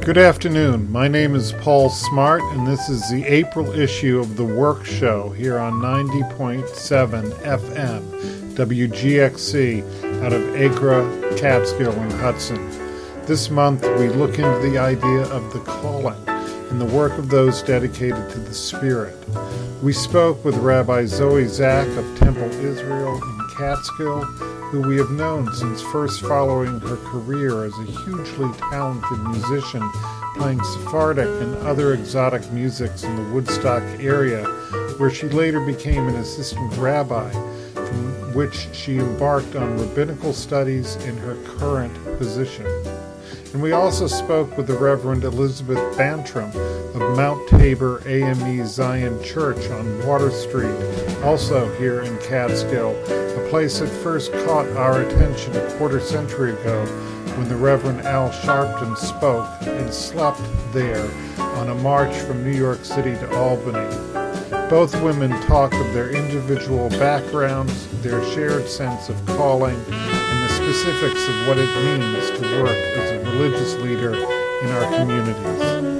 Good afternoon. My name is Paul Smart, and this is the April issue of The Work Show here on 90.7 FM, WGXC, out of Acre, Catskill, and Hudson. This month, we look into the idea of the calling and the work of those dedicated to the Spirit. We spoke with Rabbi Zoe Zach of Temple Israel in Catskill, who we have known since first following her career as a hugely talented musician playing Sephardic and other exotic musics in the Woodstock area, where she later became an assistant rabbi, from which she embarked on rabbinical studies in her current position. And we also spoke with the Reverend Elizabeth Bantram of Mount Tabor AME Zion Church on Water Street, also here in Catskill, a place that first caught our attention a quarter century ago when the Reverend Al Sharpton spoke and slept there on a march from New York City to Albany. Both women talk of their individual backgrounds, their shared sense of calling, and the specifics of what it means to work as a religious leader in our communities.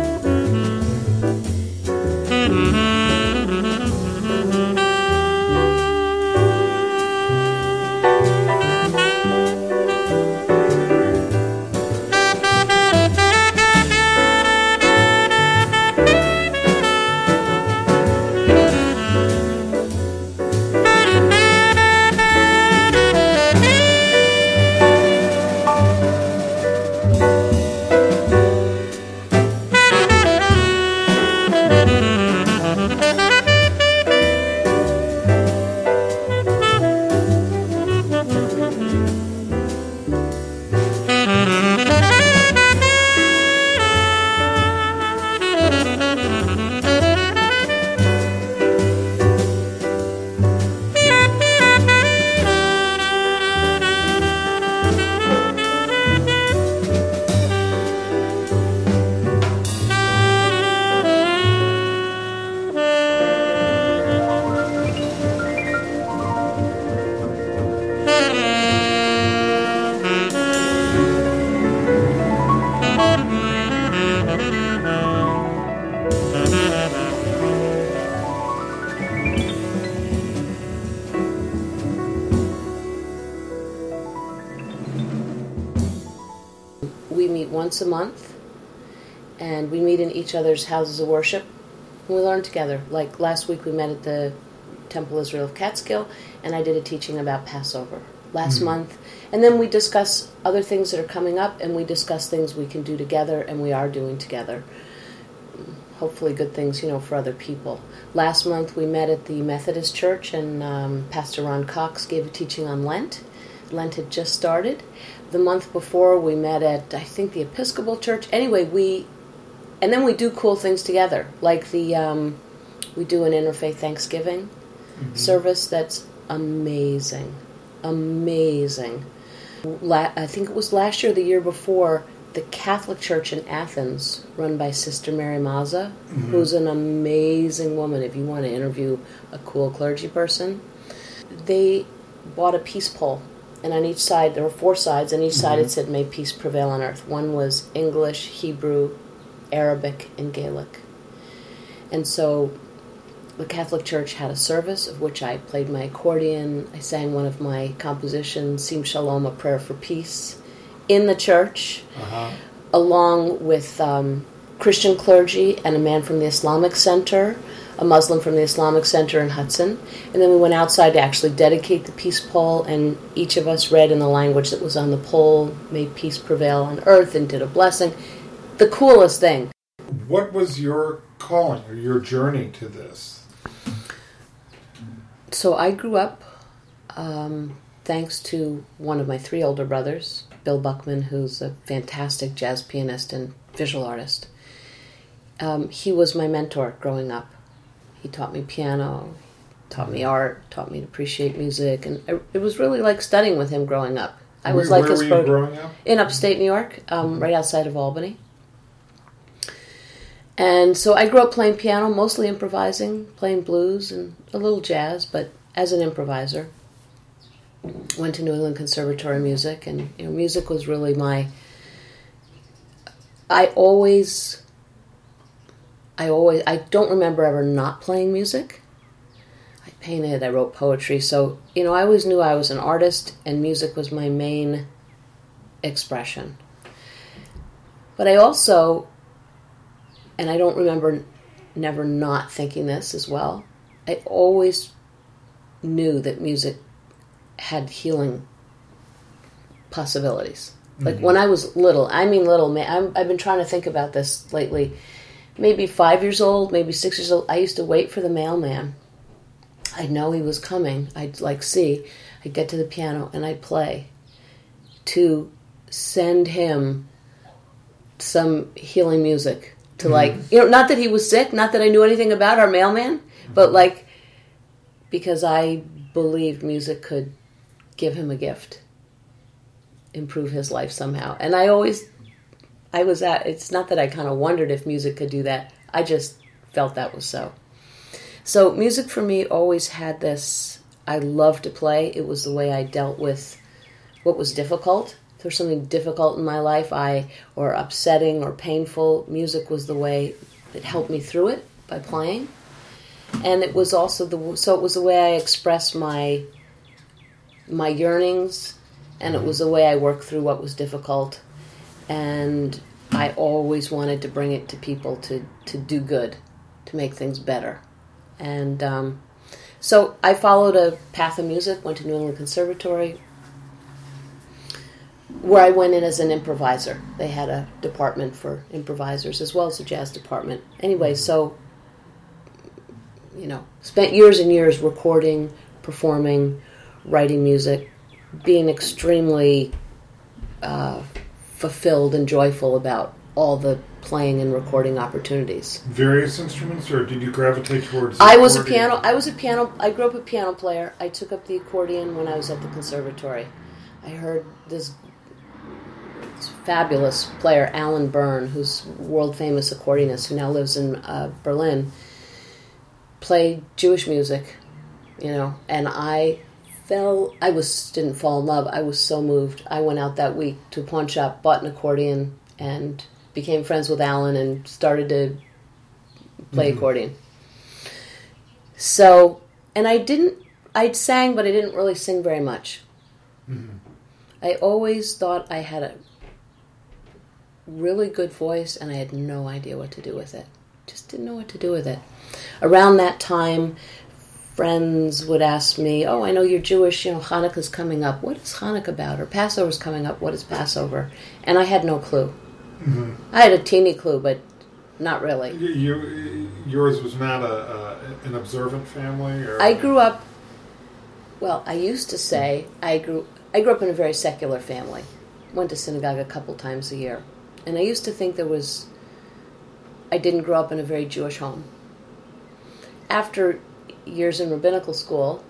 We meet once a month, and we meet in each other's houses of worship, and we learn together. Like last week we met at the Temple Israel of Catskill, and I did a teaching about Passover last month. And then we discuss other things that are coming up, and we discuss things we can do together, and we are doing together. Hopefully good things, for other people. Last month we met at the Methodist Church, and Pastor Ron Cox gave a teaching on Lent. Lent had just started. The month before we met at, I think, the Episcopal Church. Anyway, we do cool things together, like we do an Interfaith Thanksgiving service that's amazing. Amazing. I think it was last year or the year before, the Catholic Church in Athens, run by Sister Mary Mazza, who's an amazing woman if you want to interview a cool clergy person. They bought a peace pole, and on each side, there were 4 sides, and each side it said, "May peace prevail on earth." One was English, Hebrew, Arabic, and Gaelic. And so the Catholic Church had a service of which I played my accordion. I sang one of my compositions, Sim Shalom, a prayer for peace, in the church, along with Christian clergy and a man from the Islamic Center, a Muslim from the Islamic Center in Hudson. And then we went outside to actually dedicate the peace pole, and each of us read in the language that was on the pole, "May peace prevail on earth," and did a blessing. The coolest thing. What was your calling or your journey to this? So I grew up thanks to one of my 3 older brothers, Bill Buckman, who's a fantastic jazz pianist and visual artist. He was my mentor growing up. He taught me piano, taught me art, taught me to appreciate music, and it was really like studying with him growing up. I was like his Where were you growing up? In upstate New York, right outside of Albany. And so I grew up playing piano, mostly improvising, playing blues and a little jazz, but as an improviser. Went to New England Conservatory of Music, and music was really I don't remember ever not playing music. I painted, I wrote poetry, so, I always knew I was an artist and music was my main expression. But I also, and I don't remember never not thinking this as well, I always knew that music had healing possibilities. Like when I was little, I've been trying to think about this lately. Maybe 5 years old, maybe 6 years old, I used to wait for the mailman. I'd know he was coming. I'd I'd get to the piano and I'd play to send him some healing music to not that he was sick, not that I knew anything about our mailman, but because I believed music could give him a gift, improve his life somehow. And it's not that I kind of wondered if music could do that. I just felt that was so. So music for me always had this, I loved to play. It was the way I dealt with what was difficult. If there was something difficult in my life, or upsetting or painful, music was the way that helped me through it by playing. And it was also it was the way I expressed my yearnings, and it was the way I worked through what was difficult. And I always wanted to bring it to people to do good, to make things better. And so I followed a path of music, went to New England Conservatory, where I went in as an improviser. They had a department for improvisers as well as a jazz department. Anyway, so, spent years and years recording, performing, writing music, being extremely fulfilled and joyful about all the playing and recording opportunities. Various instruments, or did you gravitate towards? I grew up a piano player. I took up the accordion when I was at the conservatory. I heard this fabulous player, Alan Byrne, who's world famous accordionist who now lives in Berlin, play Jewish music, and I didn't fall in love. I was so moved. I went out that week to a pawn shop, bought an accordion, and became friends with Alan and started to play accordion. So, and I sang, but I didn't really sing very much. Mm-hmm. I always thought I had a really good voice, and I had no idea what to do with it. Just didn't know what to do with it. Around that time, friends would ask me, "Oh, I know you're Jewish, Hanukkah's coming up. What is Hanukkah about? Or Passover's coming up. What is Passover?" And I had no clue. Mm-hmm. I had a teeny clue, but not really. Yours was not an observant family? Or? I grew up, I used to say I grew up in a very secular family. Went to synagogue a couple times a year. And I used to think I didn't grow up in a very Jewish home. After years in rabbinical school,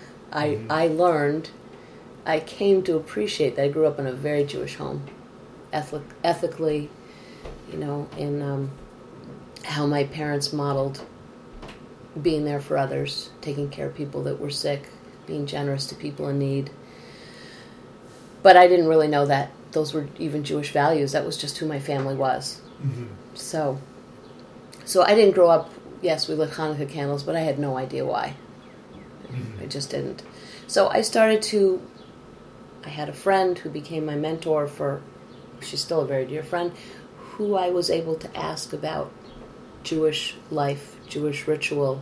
I came to appreciate that I grew up in a very Jewish home. Ethically, in how my parents modeled being there for others, taking care of people that were sick, being generous to people in need. But I didn't really know that those were even Jewish values. That was just who my family was. Mm-hmm. So I didn't grow up, yes, we lit Hanukkah candles, but I had no idea why. Mm-hmm. I just didn't. So I had a friend who became my mentor she's still a very dear friend, who I was able to ask about Jewish life, Jewish ritual.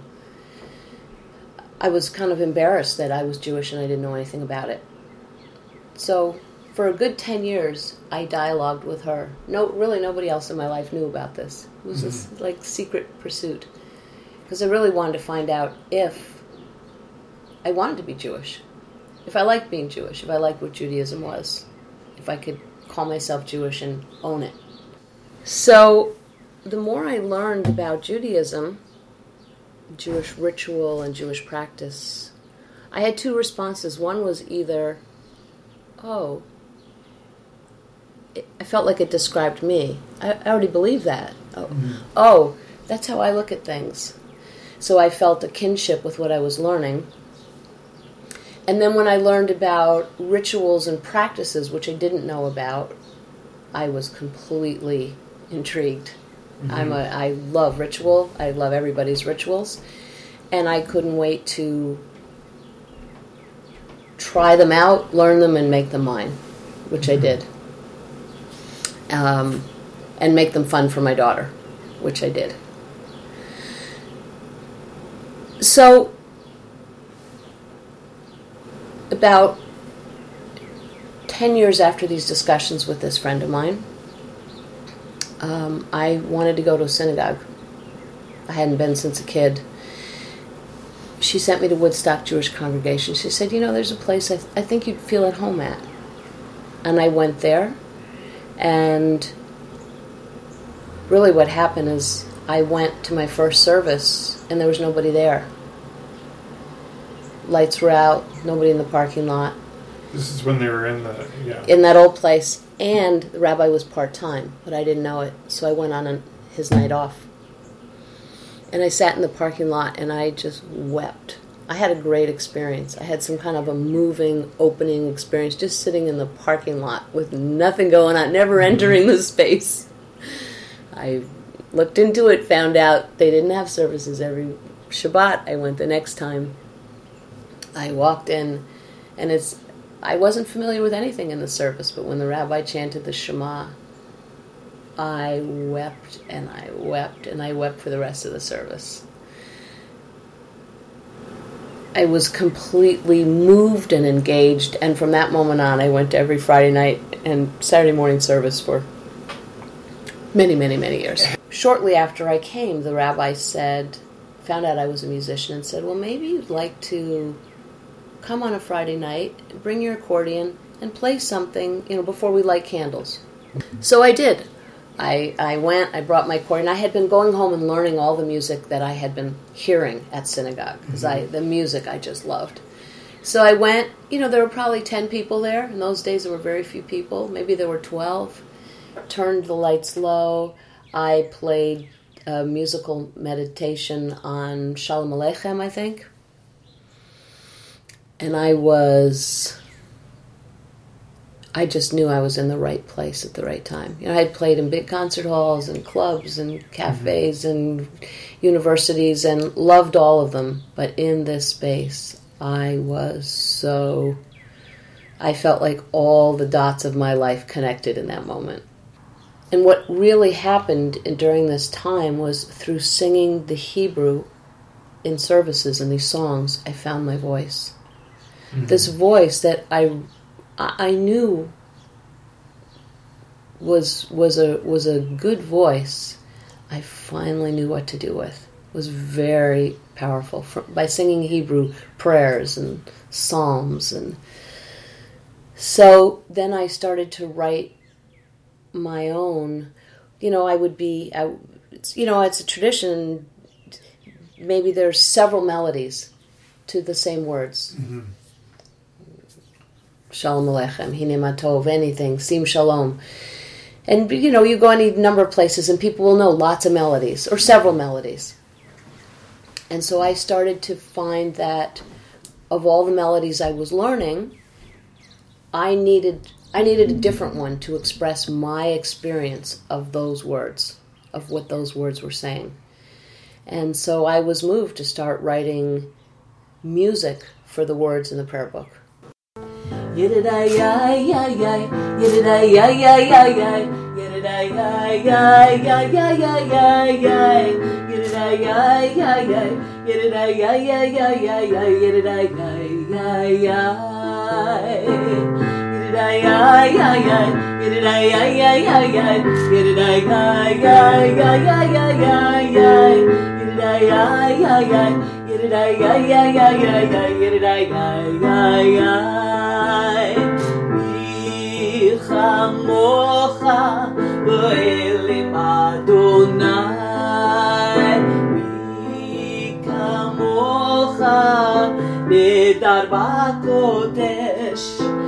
I was kind of embarrassed that I was Jewish and I didn't know anything about it. So for a good 10 years, I dialogued with her. Really nobody else in my life knew about this. It was this secret pursuit. Because I really wanted to find out if I wanted to be Jewish. If I liked being Jewish, if I liked what Judaism was. If I could call myself Jewish and own it. So the more I learned about Judaism, Jewish ritual and Jewish practice, I had two responses. One was either, I felt like it described me. I already believe that. That's how I look at things. So I felt a kinship with what I was learning. And then when I learned about rituals and practices, which I didn't know about, I was completely intrigued. I love ritual. I love everybody's rituals. And I couldn't wait to try them out, learn them, and make them mine, which I did. And make them fun for my daughter, which I did. So, about 10 years after these discussions with this friend of mine, I wanted to go to a synagogue. I hadn't been since a kid. She sent me to Woodstock Jewish Congregation. She said, there's a place I think you'd feel at home at. And I went there, and really what happened is I went to my first service, and there was nobody there. Lights were out, nobody in the parking lot. This is when they were in that old place. And the rabbi was part-time, but I didn't know it. So I went on his night off. And I sat in the parking lot, and I just wept. I had a great experience. I had some kind of a moving, opening experience, just sitting in the parking lot with nothing going on, never entering the space. I looked into it, found out they didn't have services every Shabbat. I went the next time. I walked in, and I wasn't familiar with anything in the service, but when the rabbi chanted the Shema, I wept and I wept and I wept for the rest of the service. I was completely moved and engaged, and from that moment on, I went to every Friday night and Saturday morning service for many, many, many years. Shortly after I came, the rabbi found out I was a musician and said, well, maybe you'd like to come on a Friday night, bring your accordion, and play something, before we light candles. So I did. I went, I brought my accordion. I had been going home and learning all the music that I had been hearing at synagogue, because the music I just loved. So I went, there were probably 10 people there. In those days, there were very few people. Maybe there were 12. Turned the lights low. I played a musical meditation on Shalom Aleichem, I think. And I just knew I was in the right place at the right time. I had played in big concert halls and clubs and cafes and universities and loved all of them. But in this space, I felt like all the dots of my life connected in that moment. And what really happened during this time was through singing the Hebrew in services and these songs, I found my voice. This voice that I knew was a good voice. I finally knew what to do with. It was very powerful by singing Hebrew prayers and psalms, and so then I started to write my own. It's a tradition. Maybe there's several melodies to the same words. Shalom Aleichem, Hine Ma Tov, anything, Sim Shalom. And, you go any number of places and people will know lots of melodies, or several melodies. And so I started to find that of all the melodies I was learning, I needed a different one to express my experience of those words, of what those words were saying. And so I was moved to start writing music for the words in the prayer book. Yididai-yai-yai-yai, yididai-yai-yai-yai-yai, yididai-yai-yai-yai-yai-yai, yididai-yai-yai-yai, yididai-yai-yai-yai-yai, yididai-yai-yai-yai, yididai-yai-yai-yai, yididai-yai-yai-yai-yai, yididai-yai-yai-yai-yai-yai, yididai-yai-yai-yai, yididai-yai-yai-yai-yai, yididai-yai-yai-yai. Mi chamocha v'elim Adonai, mi kamocha nedar b'kodesh,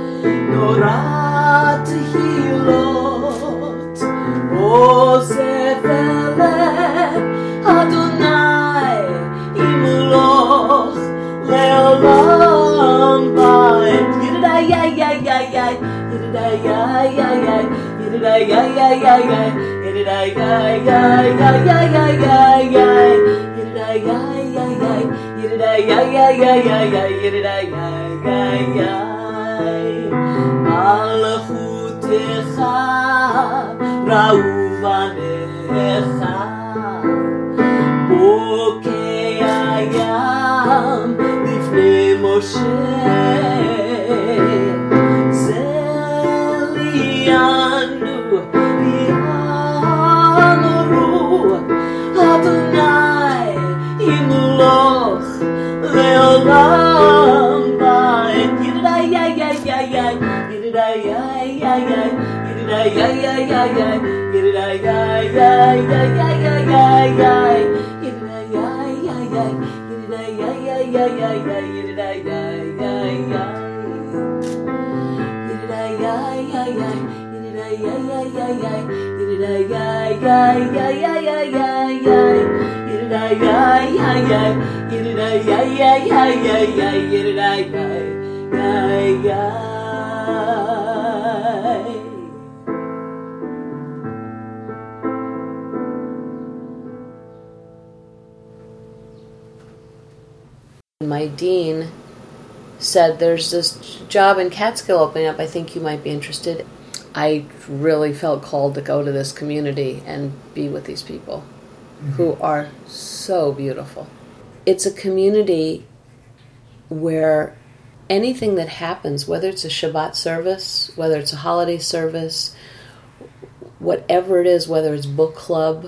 norat hilot, osef eleh Adonai imloch le'olam ba'ed. Yididai-yai-yai-yai-yai, yididai-yai-yai-yai, yididai-yai-yai-yai-yai, My dean said, there's this job in Catskill opening up, I think you might be interested. I really felt called to go to this community and be with these people who are so beautiful. It's a community where anything that happens, whether it's a Shabbat service, whether it's a holiday service, whatever it is, whether it's book club,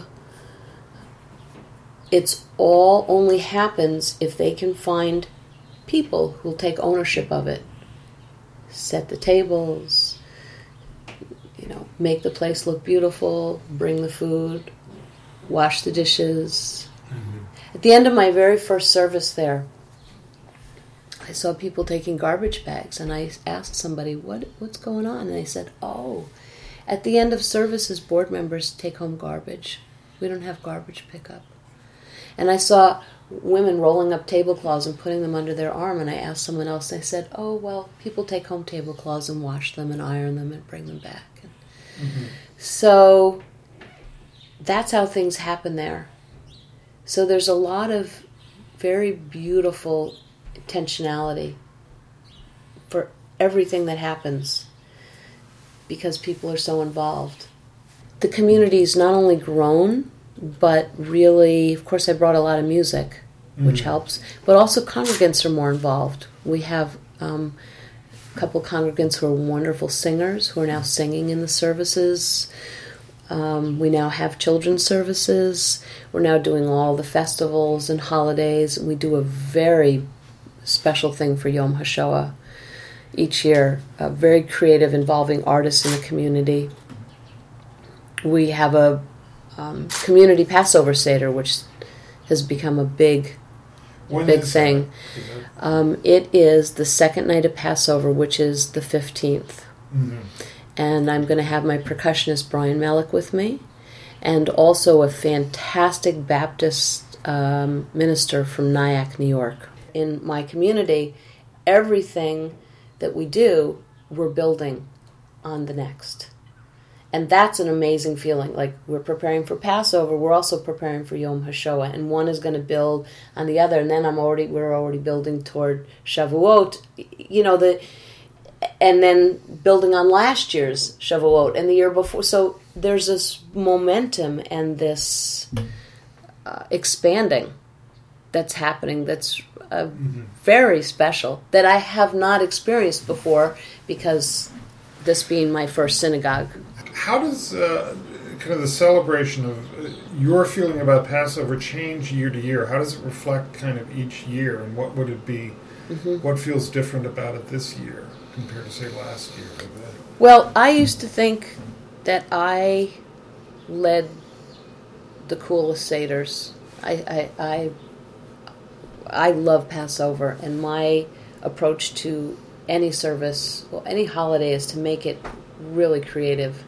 it's all only happens if they can find people who'll take ownership of it. Set the tables, make the place look beautiful, bring the food, wash the dishes. At the end of my very first service there, I saw people taking garbage bags, and I asked somebody, what's going on? And they said, at the end of services, board members take home garbage. We don't have garbage pickup. And I saw women rolling up tablecloths and putting them under their arm, and I asked someone else, and they said, people take home tablecloths and wash them and iron them and bring them back. So that's how things happen there. So there's a lot of very beautiful intentionality for everything that happens because people are so involved. The community's not only grown, but really, of course, I brought a lot of music, which helps, but also congregants are more involved. We have a couple congregants who are wonderful singers who are now singing in the services. We now have children's services. We're now doing all the festivals and holidays. We do a very special thing for Yom HaShoah each year, very creative, involving artists in the community. We have a community Passover Seder, which has become a big thing. It is the second night of Passover, which is the 15th. And I'm going to have my percussionist Brian Melick with me, and also a fantastic Baptist minister from Nyack, New York. In my community, everything that we do, we're building on the next. And that's an amazing feeling. Like, we're preparing for Passover, we're also preparing for Yom HaShoah, and one is going to build on the other, and then we're already building toward Shavuot, and then building on last year's Shavuot and the year before. So there's this momentum and this expanding that's happening that's very special, that I have not experienced before, because this being my first synagogue. How does kind of the celebration of your feeling about Passover change year to year? How does it reflect kind of each year, and what would it be? What feels different about it this year compared to, say, last year? Well, I used to think that I led the coolest seders. I love Passover, and my approach to any service, any holiday, is to make it really creative.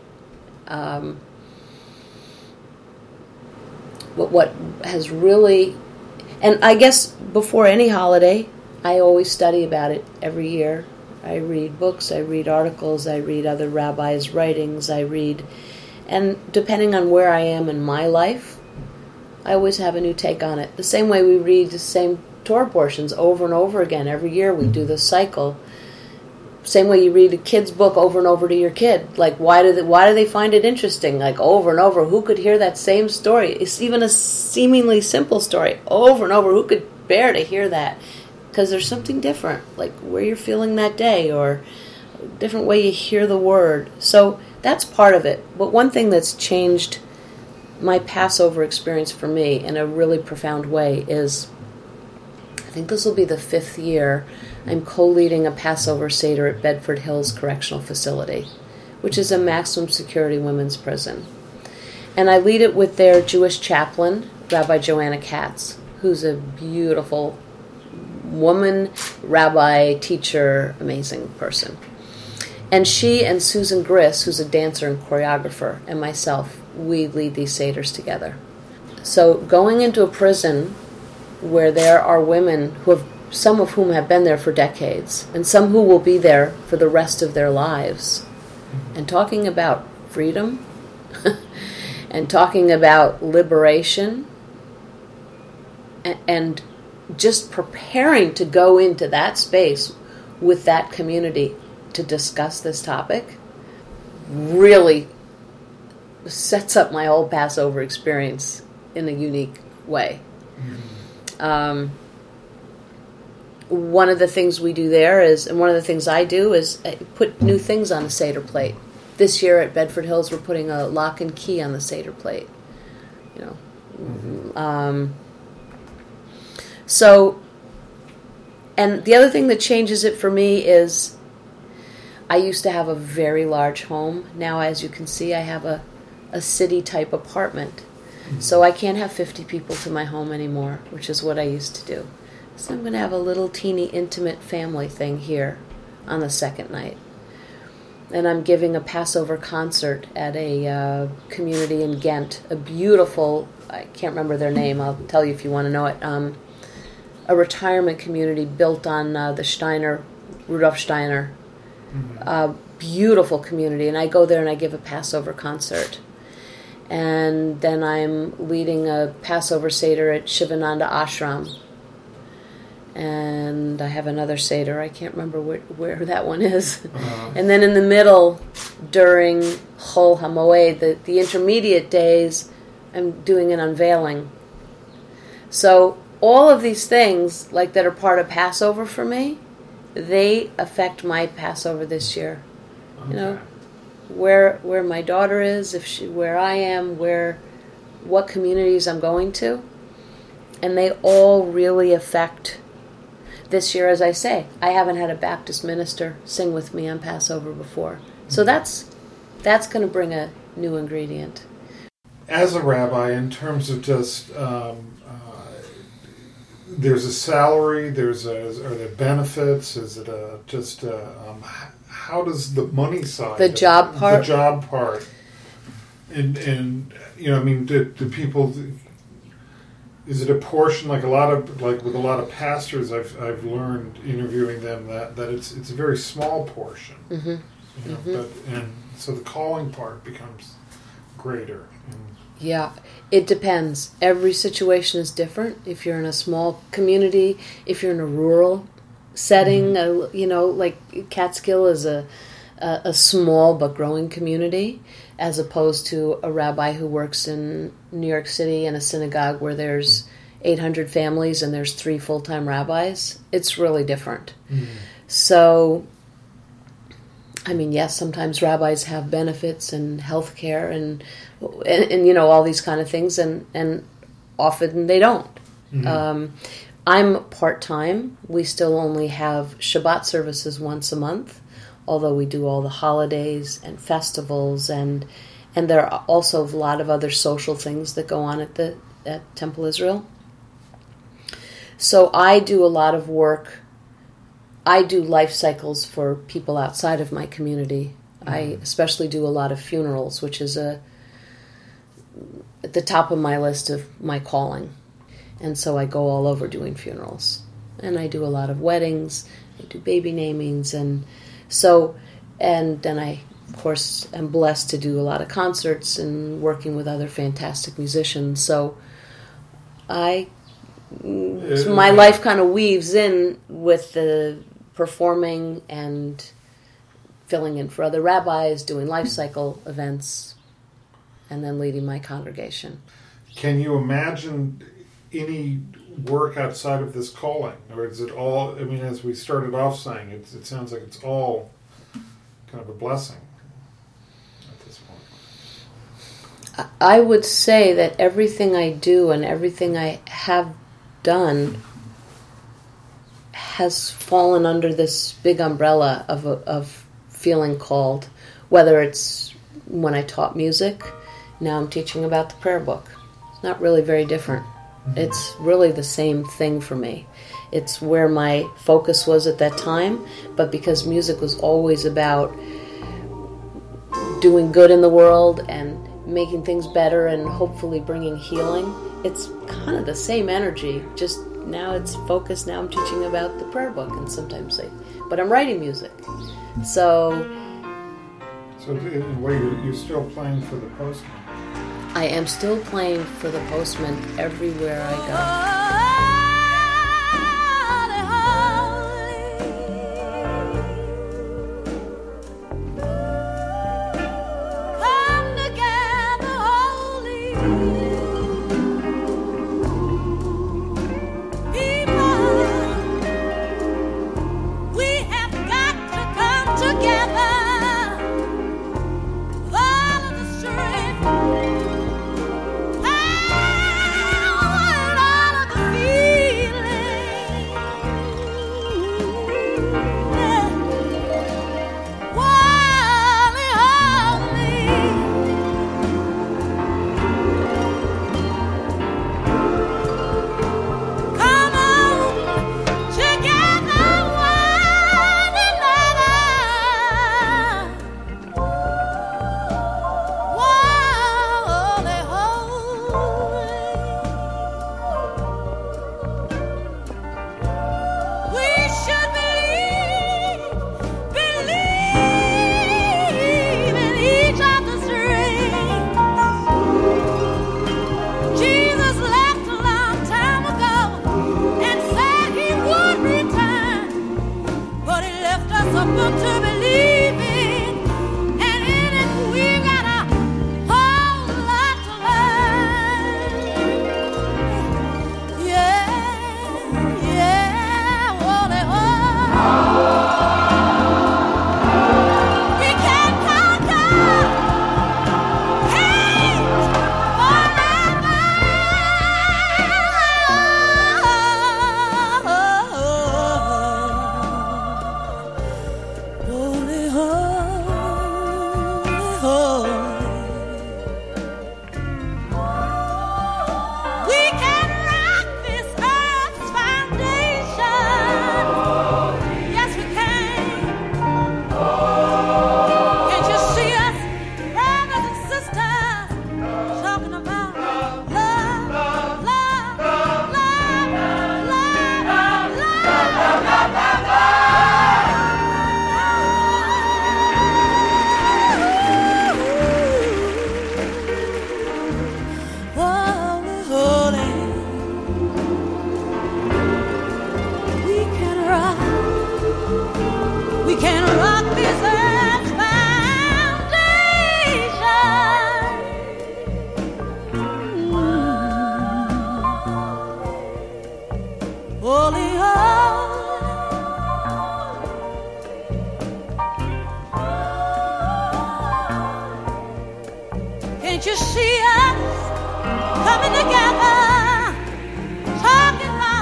What has really, and I guess before any holiday, I always study about it every year. I read books, I read articles, I read other rabbis' writings, I read, And depending on where I am in my life, I always have a new take on it. The same way we read the same Torah portions over and over again. Every year we do this cycle. Same way you read a kid's book over and over to your kid. Like, why do they find it interesting? Like, over and over. Who could hear that same story? It's even a seemingly simple story. Over and over. Who could bear to hear that? Because there's something different. Like, where you're feeling that day, or a different way you hear the word. So that's part of it. But one thing that's changed my Passover experience for me in a really profound way is, I think this will be the 5th year, I'm co-leading a Passover Seder at Bedford Hills Correctional Facility, which is a maximum security women's prison. And I lead it with their Jewish chaplain, Rabbi Joanna Katz, who's a beautiful woman, rabbi, teacher, amazing person. And she and Susan Griss, who's a dancer and choreographer, and myself, we lead these Seders together. So going into a prison where there are women who have, some of whom have been there for decades, and some who will be there for the rest of their lives, and talking about freedom, and talking about liberation, and just preparing to go into that space with that community to discuss this topic, really sets up my whole Passover experience in a unique way. One of the things we do there is, and one of the things I do is put new things on the Seder plate. This year at Bedford Hills, we're putting a lock and key on the Seder plate. You know, so, and the other thing that changes it for me is, I used to have a very large home. Now, as you can see, I have a city-type apartment. So I can't have 50 people to my home anymore, which is what I used to do. So I'm going to have a little teeny intimate family thing here on the second night. And I'm giving a Passover concert at a community in Ghent, a beautiful, I can't remember their name, I'll tell you if you want to know it, a retirement community built on the Rudolf Steiner. Beautiful community. And I go there and I give a Passover concert. And then I'm leading a Passover Seder at Shivananda Ashram. And I have another Seder. I can't remember where that one is. And then in the middle, during Chol HaMoed, the intermediate days, I'm doing an unveiling. So all of these things, like, that are part of Passover for me, they affect my Passover this year. Okay. You know, where my daughter is, where I am, what communities I'm going to, and they all really affect this year. As I say, I haven't had a Baptist minister sing with me on Passover before, so that's going to bring a new ingredient. As a rabbi, in terms of just there's a salary, are there benefits? Is it how does the money side, the job part, and you know, I mean, do people? Is it a portion, like with a lot of pastors? I've learned interviewing them that it's a very small portion. Mm-hmm. You know, and so the calling part becomes greater. Yeah, it depends. Every situation is different. If you're in a small community, if you're in a rural setting, you know, like Catskill is a small but growing community, as opposed to a rabbi who works in New York City in a synagogue where there's 800 families and there's 3 full-time rabbis. It's really different. So, I mean, yes, sometimes rabbis have benefits and health care and you know, all these kind of things, and often they don't. I'm part-time. We still only have Shabbat services once a month, although we do all the holidays and festivals, and there are also a lot of other social things that go on at Temple Israel. So I do a lot of work. I do life cycles for people outside of my community. I especially do a lot of funerals, which is at the top of my list of my calling. And so I go all over doing funerals. And I do a lot of weddings, I do baby namings, and then I of course, am blessed to do a lot of concerts and working with other fantastic musicians. So my life kind of weaves in with the performing and filling in for other rabbis, doing life cycle events, and then leading my congregation. Can you imagine any work outside of this calling? Or is it all, I mean, as we started off saying, it sounds like it's all kind of a blessing at this point. I would say that everything I do and everything I have done has fallen under this big umbrella of feeling called, whether it's when I taught music, now I'm teaching about the prayer book. It's not really very different. It's really the same thing for me. It's where my focus was at that time, but because music was always about doing good in the world and making things better and hopefully bringing healing, it's kind of the same energy, just now it's focused, now I'm teaching about the prayer book, and sometimes but I'm writing music. So in a way, you're still playing for the Postman. I am still playing for the Postman everywhere I go. Can't you see us coming together, talking about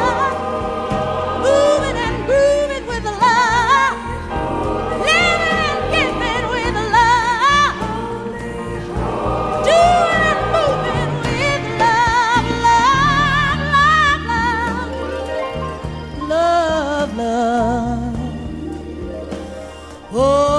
love, moving and grooving with the love, living and giving with the love, doing and moving with love, love, love, love, love, love. Oh.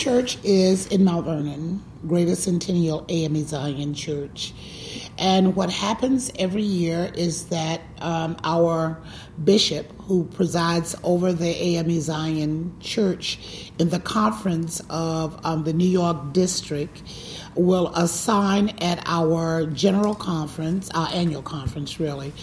church is in Mount Vernon, Greater Centennial AME Zion Church. And what happens every year is that our bishop, who presides over the AME Zion Church in the conference of the New York district, will assign at our general conference, our annual conference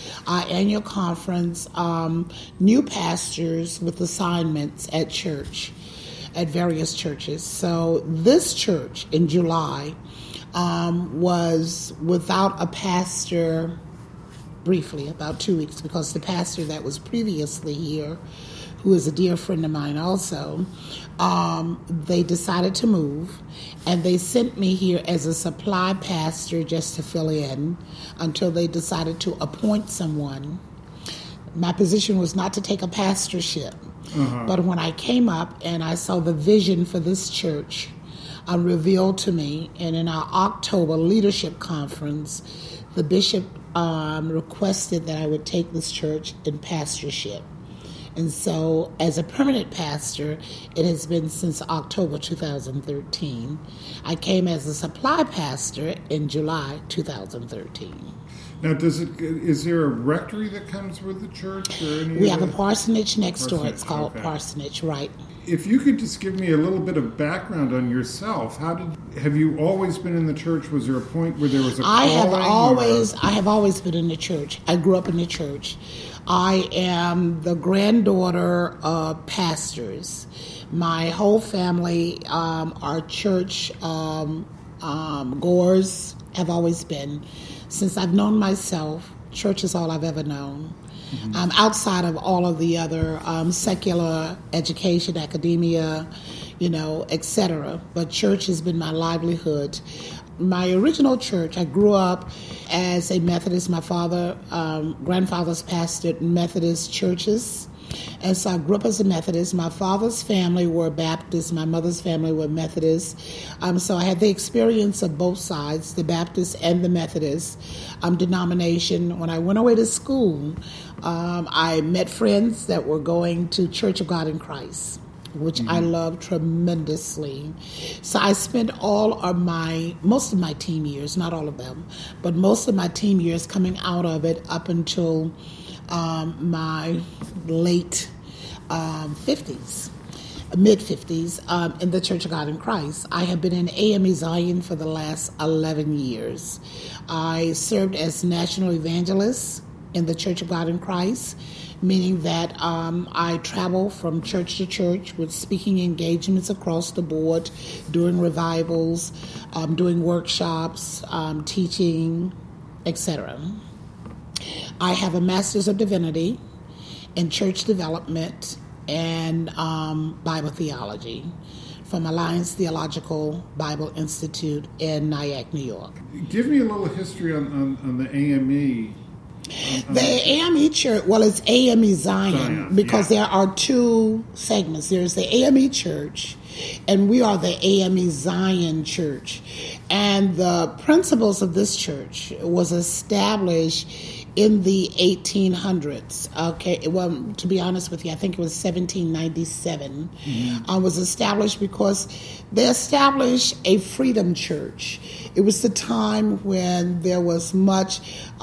new pastors with assignments at church, at various churches. So this church in July was without a pastor briefly, about 2 weeks, because the pastor that was previously here, who is a dear friend of mine also, they decided to move, and they sent me here as a supply pastor just to fill in until they decided to appoint someone. My position was not to take a pastorship, but when I came up and I saw the vision for this church revealed to me, and in our October leadership conference, the bishop requested that I would take this church in pastorship. And so, as a permanent pastor, it has been since October 2013. I came as a supply pastor in July 2013. Now, is there a rectory that comes with the church? Or we have a parsonage next door. It's called Parsonage, right? If you could just give me a little bit of background on yourself, have you always been in the church? Was there a point where there was a calling? I have always been in the church. I grew up in the church. I am the granddaughter of pastors. My whole family are church goers, have always been. Since I've known myself, church is all I've ever known. Outside of all of the other secular education, academia, etc. But church has been my livelihood. My original church, I grew up as a Methodist. My grandfather's pastored Methodist churches. And so I grew up as a Methodist. My father's family were Baptist. My mother's family were Methodist. So I had the experience of both sides, the Baptist and the Methodist denomination. When I went away to school, I met friends that were going to Church of God in Christ, which I love tremendously. So I spent most of my teen years, not all of them, but most of my teen years coming out of it up until my late 50s, mid-50s, in the Church of God in Christ. I have been in AME Zion for the last 11 years. I served as national evangelist in the Church of God in Christ, meaning that I travel from church to church with speaking engagements across the board, doing revivals, doing workshops, teaching, etc. I have a Master's of Divinity in Church Development and Bible Theology from Alliance Theological Bible Institute in Nyack, New York. Give me a little history on the AME. The AME Church, it's AME Zion, because there are two segments. There's the AME Church, and we are the AME Zion Church. And the principles of this church was established in the 1800s. Okay, well, to be honest with you, I think it was 1797. Was established because they established a freedom church. It was the time when there was much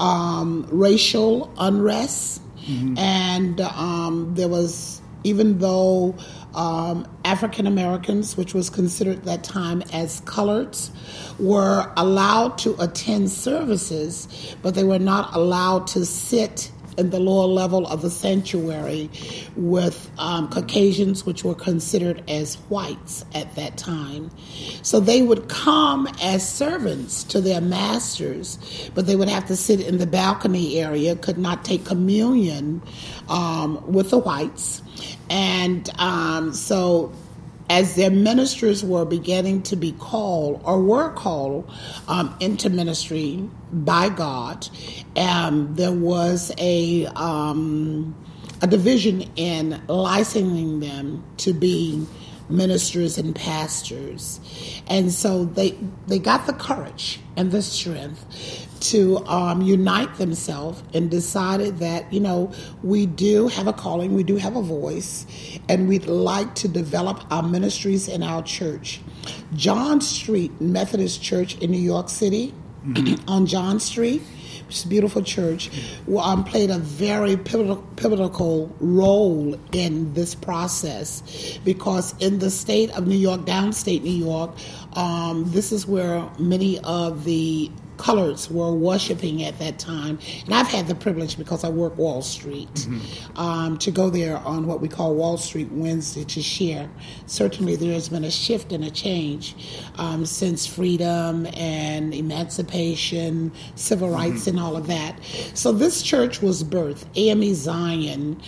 racial unrest, and there was, even though African Americans, which was considered at that time as coloreds, were allowed to attend services, but they were not allowed to sit in the lower level of the sanctuary with Caucasians, which were considered as whites at that time. So they would come as servants to their masters, but they would have to sit in the balcony area, could not take communion with the whites. And so as their ministers were beginning to be called, or were called into ministry by God, there was a division in licensing them to be ministers and pastors. And so they got the courage and the strength to unite themselves and decided that, we do have a calling, we do have a voice, and we'd like to develop our ministries in our church. John Street Methodist Church in New York City, on John Street, which is a beautiful church, played a very pivotal role in this process, because in the state of New York, downstate New York, this is where many of the colors were worshiping at that time. And I've had the privilege, because I work Wall Street, to go there on what we call Wall Street Wednesday to share. Certainly there has been a shift and a change since freedom and emancipation, civil rights and all of that. So this church was birthed, AME Zion,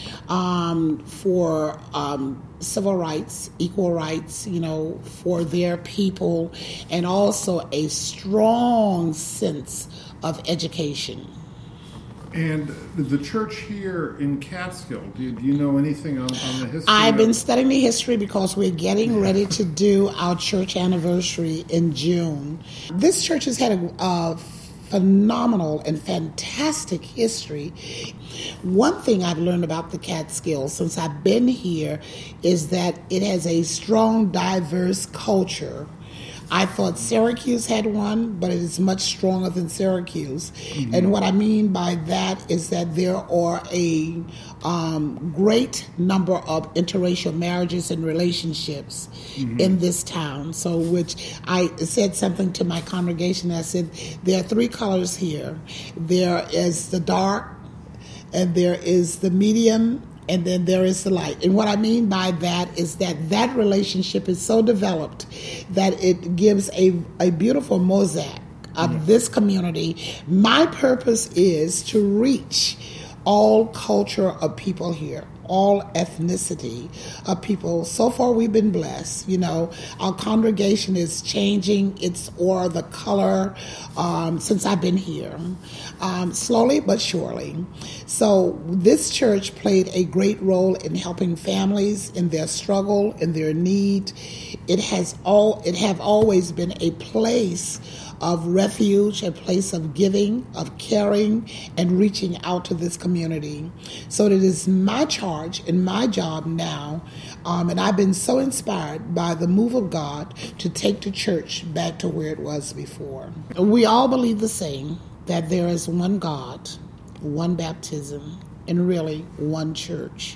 for civil rights, equal rights, for their people, and also a strong sense of education. And the church here in Catskill, do you know anything on the history? I've been studying the history because we're getting ready to do our church anniversary in June. This church has had a phenomenal and fantastic history. One thing I've learned about the Catskills since I've been here is that it has a strong, diverse culture. I thought Syracuse had one, but it is much stronger than Syracuse. And what I mean by that is that there are a great number of interracial marriages and relationships in this town. So, which I said something to my congregation. I said, there are three colors here. There is the dark, and there is the medium, and then there is the light. And what I mean by that is that relationship is so developed that it gives a beautiful mosaic of this community. My purpose is to reach all culture of people here, all ethnicity of people. So far we've been blessed. Our congregation is changing its aura, the color, since I've been here, slowly but surely. So this church played a great role in helping families in their struggle, in their need. It have always been a place of refuge, a place of giving, of caring, and reaching out to this community. So it is my charge and my job now, and I've been so inspired by the move of God to take the church back to where it was before. We all believe the same, that there is one God, one baptism, and really one church.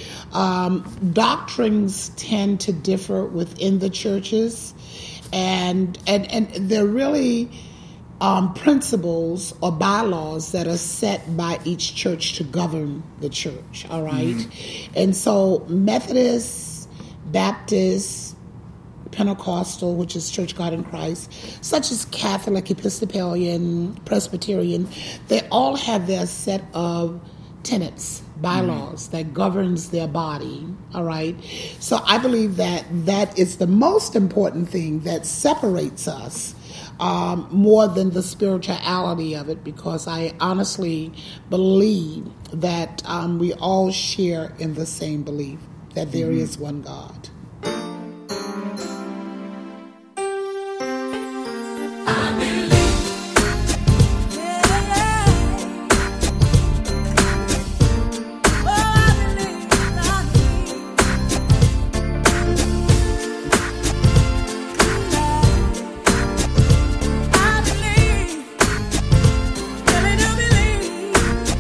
Doctrines tend to differ within the churches, and they're really principles or bylaws that are set by each church to govern the church, all right? And so Methodist, Baptist, Pentecostal, which is Church God in Christ, such as Catholic, Episcopalian, Presbyterian, they all have their set of tenets, bylaws that governs their body, all right? So I believe that is the most important thing that separates us more than the spirituality of it, because I honestly believe that we all share in the same belief that there is one God.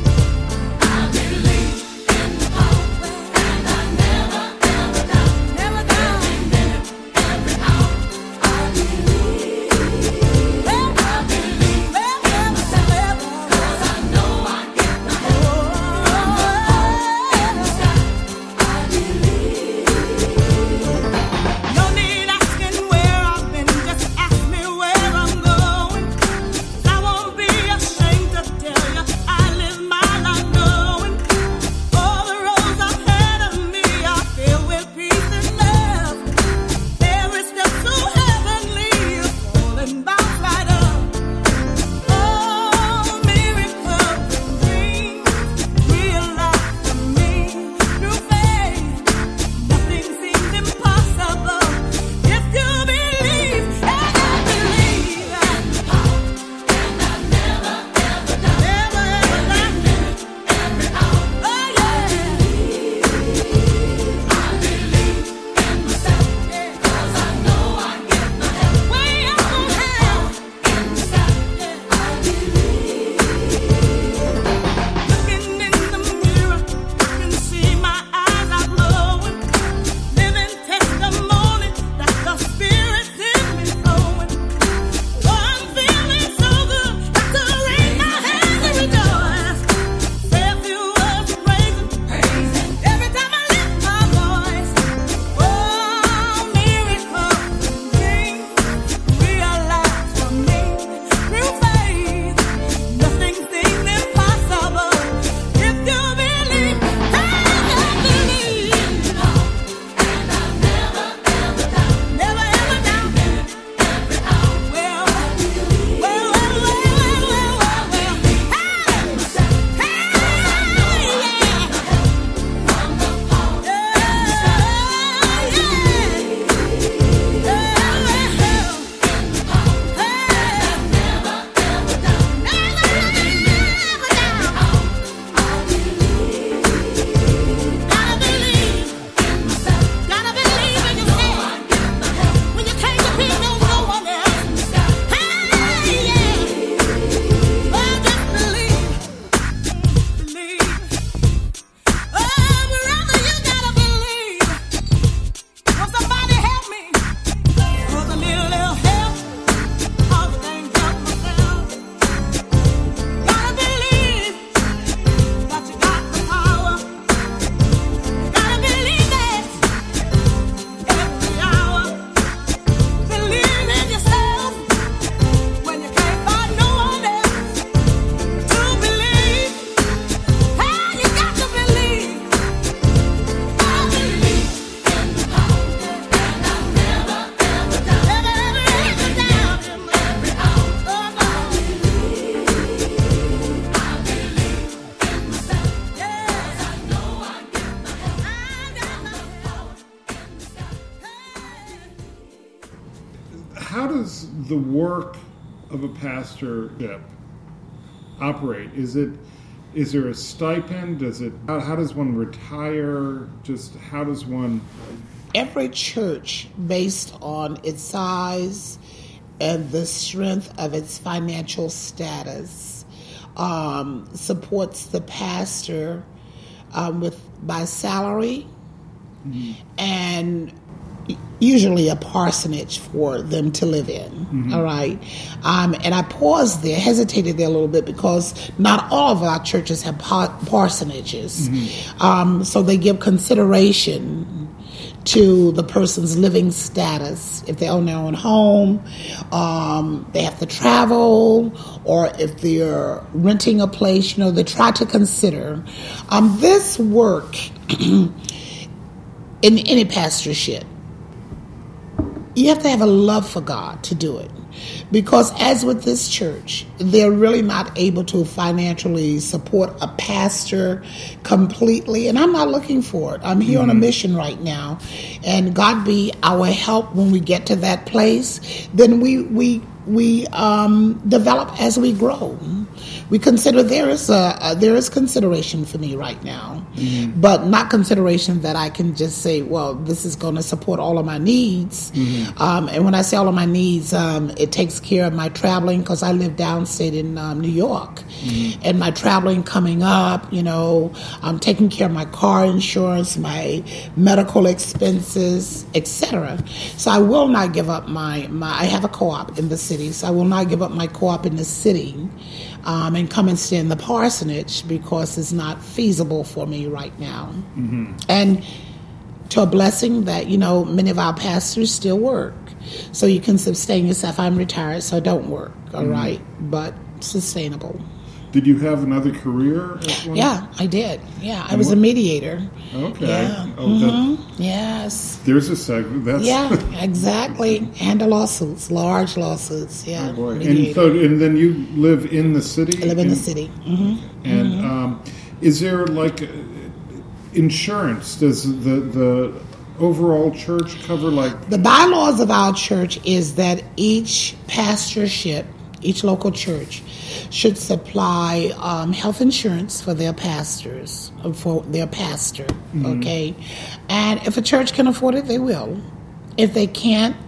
Never how does the work of a pastorship operate? Is there a stipend? How does one retire? Just how does one? Every church, based on its size and the strength of its financial status, supports the pastor by salary, and usually a parsonage for them to live in. All right. And I paused there, hesitated there a little bit, because not all of our churches have parsonages. So they give consideration to the person's living status. If they own their own home, they have to travel, or if they're renting a place, they try to consider. This work in any pastorship, you have to have a love for God to do it. Because as with this church, they're really not able to financially support a pastor completely. And I'm not looking for it. I'm here on a mission right now. And God be our help when we get to that place. Then we develop as we grow. We consider there is consideration for me right now, but not consideration that I can just say, well, this is going to support all of my needs. And when I say all of my needs, it takes care of my traveling, because I live downstate in New York, and my traveling coming up. I'm taking care of my car insurance, my medical expenses, etc. So I will not give up I have a co-op in the city, so I will not give up my co-op in the city. And come and stay in the parsonage, because it's not feasible for me right now. And to a blessing that, many of our pastors still work. So you can sustain yourself. I'm retired, so I don't work, all right, but sustainable. Did you have another career? Yeah, I did. Yeah, I was a mediator. Okay. Yeah. Yes. There's a segment. Yeah, exactly. Handle lawsuits, large lawsuits. Yeah. Oh boy. And then you live in the city? I live in the city. And is there insurance? Does the overall church cover The bylaws of our church is that each pastorship, each local church, should supply health insurance for their pastors, for their pastor, okay? And if a church can afford it, they will. If they can't,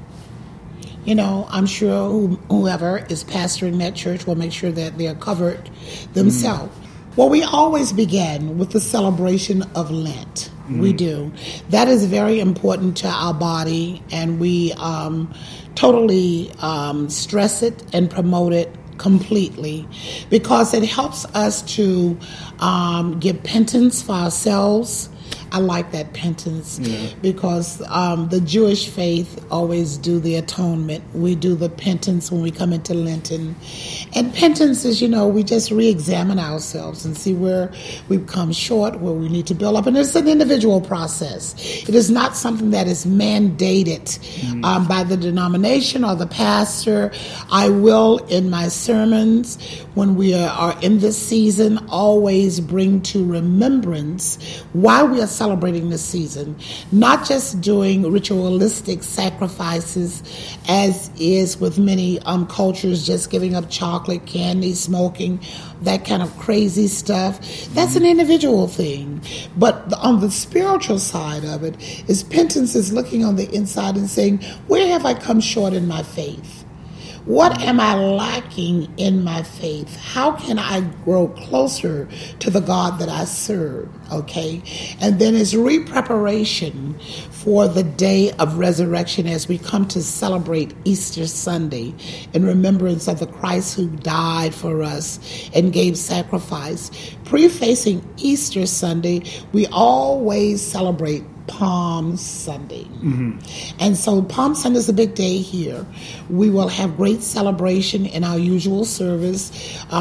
I'm sure whoever is pastoring that church will make sure that they're covered themselves. Well, we always begin with the celebration of Lent. We do. That is very important to our body, and we totally stress it and promote it completely, because it helps us to give penance for ourselves. I like that penance because the Jewish faith always do the atonement. We do the penance when we come into Lenten. And penance is, we just re-examine ourselves and see where we've come short, where we need to build up. And it's an individual process. It is not something that is mandated by the denomination or the pastor. I will, in my sermons, when we are in this season, always bring to remembrance why we are celebrating this season, not just doing ritualistic sacrifices as is with many cultures, just giving up chocolate, candy, smoking, that kind of crazy stuff. That's an individual thing. But on the spiritual side of it, is penance is looking on the inside and saying, where have I come short in my faith? What am I lacking in my faith? How can I grow closer to the God that I serve? Okay? And then it's re-preparation for the day of resurrection as we come to celebrate Easter Sunday in remembrance of the Christ who died for us and gave sacrifice. Prefacing Easter Sunday, we always celebrate Palm Sunday. And so Palm Sunday is a big day here. We will have great celebration in our usual service,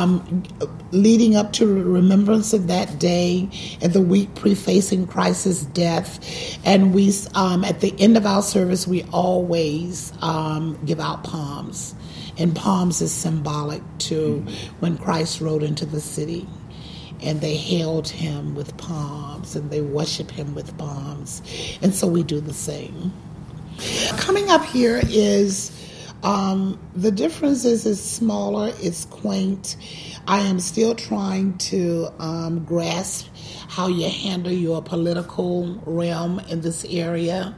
leading up to remembrance of that day and the week prefacing Christ's death. And we, at the end of our service, we always give out palms. And palms is symbolic to when Christ rode into the city. And they hailed him with palms, and they worship him with palms. And so we do the same. Coming up here is The difference is it's smaller, it's quaint. I am still trying to grasp how you handle your political realm in this area.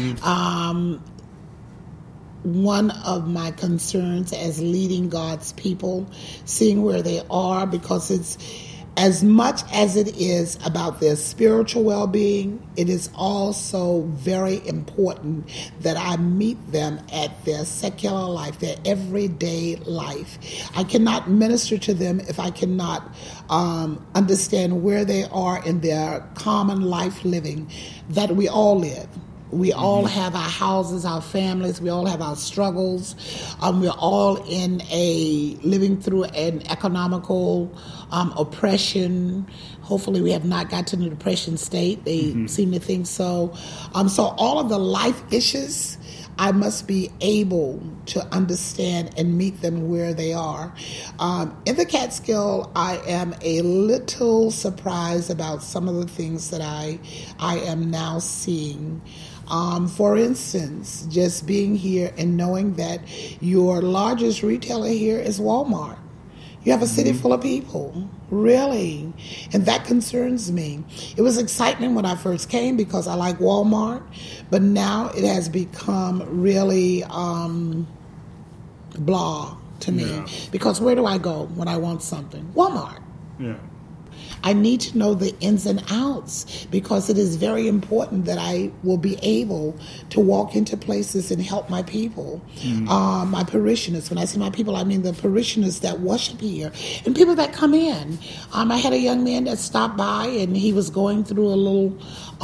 One of my concerns as leading God's people, seeing where they are, because it's as much as it is about their spiritual well-being, it is also very important that I meet them at their secular life, their everyday life. I cannot minister to them if I cannot understand where they are in their common life living that we all live. We all have our houses, our families. We all have our struggles. We're all living through an economical oppression. Hopefully, we have not got to the depression state. They seem to think so. So all of the life issues, I must be able to understand and meet them where they are. In the Catskill, I am a little surprised about some of the things that I am now seeing. For instance, just being here and knowing that your largest retailer here is Walmart. You have a city full of people, really, and that concerns me. It was exciting when I first came because I like Walmart, but now it has become really blah to me. Because where do I go when I want something? Walmart. Yeah. I need to know the ins and outs because it is very important that I will be able to walk into places and help my people, my parishioners. When I say my people, I mean the parishioners that worship here and people that come in. I had a young man that stopped by and he was going through a little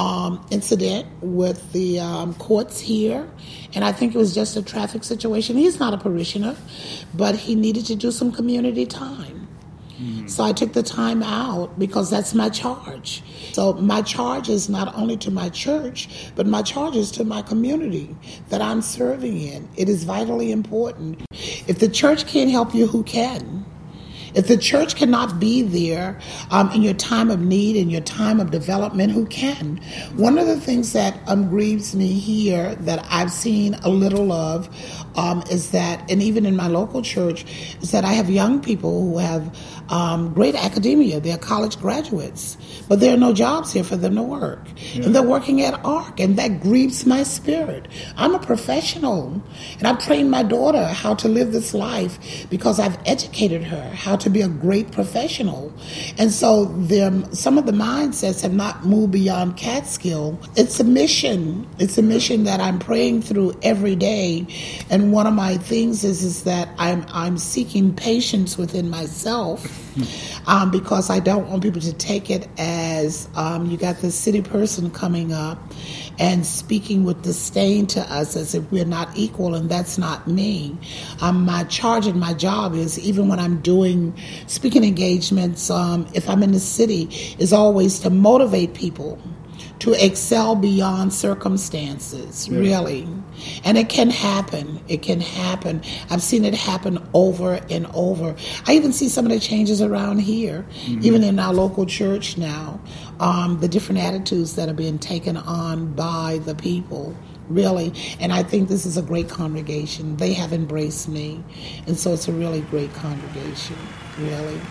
incident with the courts here, and I think it was just a traffic situation. He's not a parishioner, but he needed to do some community time. So I took the time out because that's my charge. So my charge is not only to my church, but my charge is to my community that I'm serving in. It is vitally important. If the church can't help you, who can? If the church cannot be there in your time of need, in your time of development, who can? One of the things that grieves me here that I've seen a little of is that, and even in my local church, is that I have young people who have great academia. They're college graduates, but there are no jobs here for them to work. Yeah. And they're working at ARC, and that grieves my spirit. I'm a professional, and I've trained my daughter how to live this life because I've educated her how to be a great professional. And so some of the mindsets have not moved beyond Catskill. It's a mission. It's a mission that I'm praying through every day. And one of my things is that I'm seeking patience within myself. Because I don't want people to take it as you got this city person coming up and speaking with disdain to us as if we're not equal, and that's not me. My charge and my job is, even when I'm doing speaking engagements, if I'm in the city, is always to motivate people to excel beyond circumstances, really. And it can happen. It can happen. I've seen it happen over and over. I even see some of the changes around here, even in our local church now, the different attitudes that are being taken on by the people, really. And I think this is a great congregation. They have embraced me. And so it's a really great congregation, really.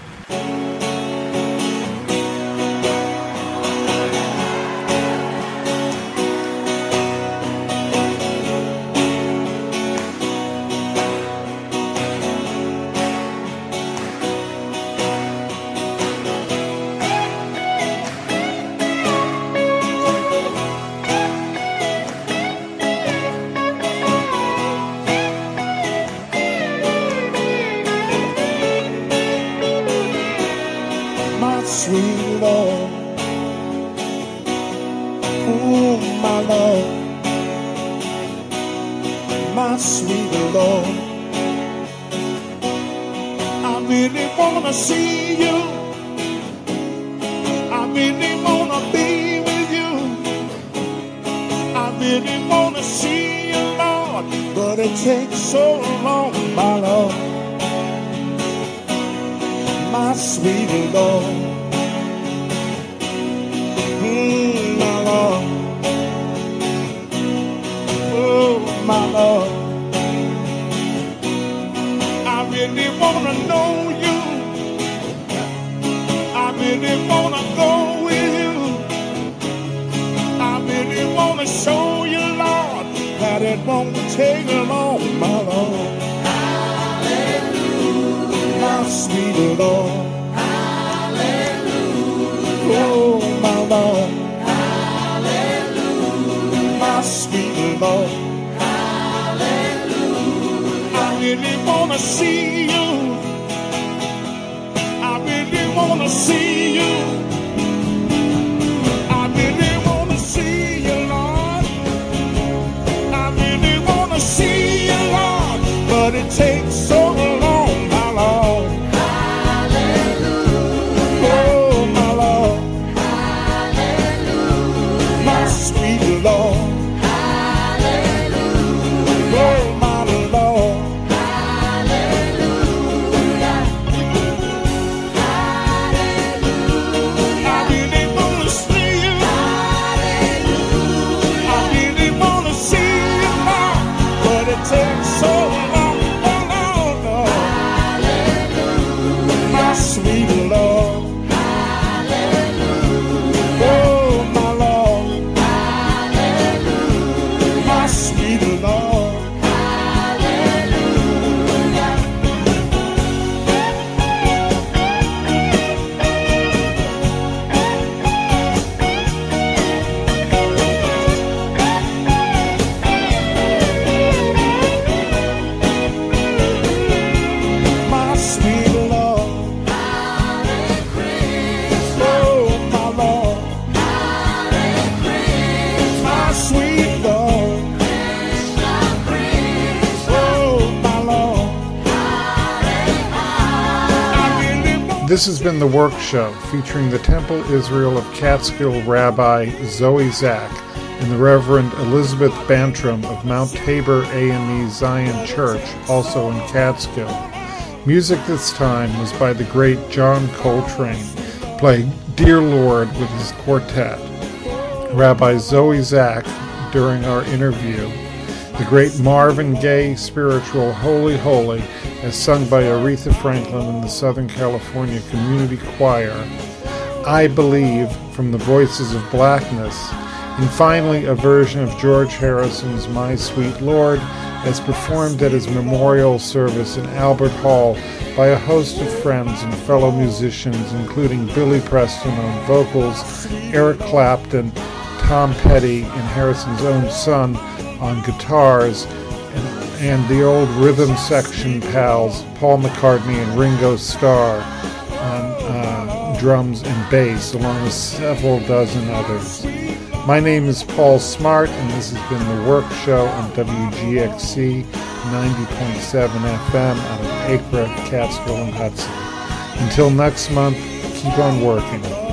Sweet Lord, oh my Lord, my sweet Lord, I really wanna see you, I really wanna be with you, I really wanna see you, Lord, but it takes so long, my Lord, my sweet Lord. My Lord, oh my Lord, really wanna know you. I really wanna go with you. I really wanna show you, Lord, that it won't take long, my Lord. Hallelujah. My sweet Lord. Hallelujah. Oh, my Lord. Hallelujah. My sweet Lord. Hallelujah. I really wanna see you. I really wanna see you. I really wanna see you, Lord. I really wanna see you, Lord. But it takes so long, my Lord. Hallelujah. Oh, my Lord. Hallelujah. My sweet Lord. Hallelujah. Oh, my Lord. Takes so long, oh Lord, Lord. Hallelujah. My sweet Lord. Hallelujah. Oh, my Lord. Hallelujah. My sweet Lord. This has been The Work Show, featuring the Temple Israel of Catskill Rabbi Zoe Zach and the Reverend Elizabeth Bantram of Mount Tabor AME Zion Church, also in Catskill. Music this time was by the great John Coltrane, playing Dear Lord with his quartet. Rabbi Zoe Zach, during our interview, the great Marvin Gaye spiritual Holy Holy, as sung by Aretha Franklin in the Southern California Community Choir, I Believe from the Voices of Blackness, and finally a version of George Harrison's My Sweet Lord as performed at his memorial service in Albert Hall by a host of friends and fellow musicians, including Billy Preston on vocals, Eric Clapton, Tom Petty, and Harrison's own son on guitars, and the old rhythm section pals Paul McCartney and Ringo Starr on drums and bass, along with several dozen others. My name is Paul Smart, and this has been The Work Show on WGXC 90.7 FM out of Acre, Catskill, and Hudson. Until next month, keep on working.